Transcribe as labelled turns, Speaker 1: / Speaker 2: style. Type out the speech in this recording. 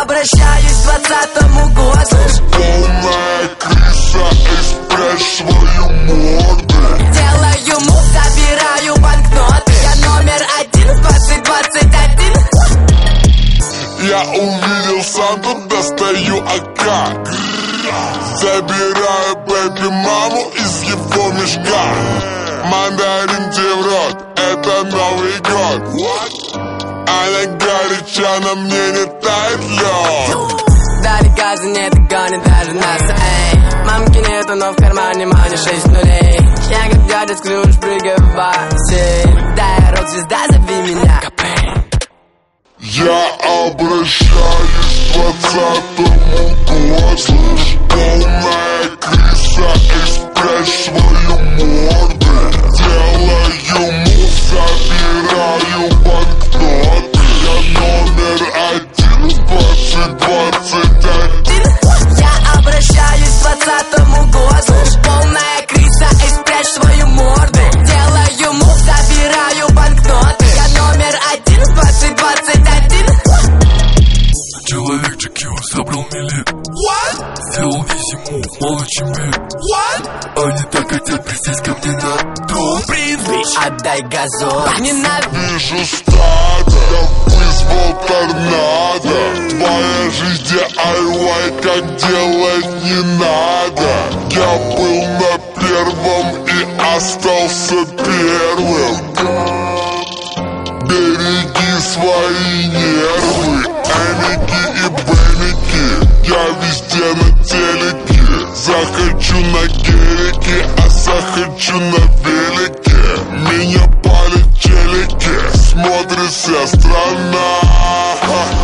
Speaker 1: обращаюсь к 20-му году.
Speaker 2: Полная крыса, и спрячь свою морду.
Speaker 1: Делаю мув, забираю банкноты. Я номер 1 в 2021.
Speaker 2: Я увидел Санту, достаю АК. Забираю бэби-маму из его мешка. Мандарин тебе в рот, это Новый год. Она горяча, на мне не тает лед.
Speaker 1: Дали газа, не догонит даже нас, эй. Мамки нету, но в кармане мани 6 нулей. Я как дядя Скрудж, прыгаю в бассейн. Да, я рок-звезда, зови меня Копейн.
Speaker 2: Я обращаюсь к 20-му году. Полная крыса, и спрячь свою морду. Делаю мув, забираю банкноты. Я номер 1 в 2021.
Speaker 1: Я обращаюсь к 20-му году. Полная крыса, и спрячь свою морду. Делаю мув, забираю банкноты. Я номер 1 в 2021.
Speaker 3: Человек GQ собрал мили. Сделал easy move, мало чем бит. Они так хотят присесть ко мне на дом.
Speaker 1: Отдай газон. Не надо.
Speaker 2: Вижу стадо, я вызвал торнадо. Твоя жизнь DIY, как делать не надо. Я был на первом и остался первым. Береги свои нервы, Эники и Беники. Я везде на телеке. Захочу на гелике, а захочу на велике. Меня палят челики, смотрит вся страна.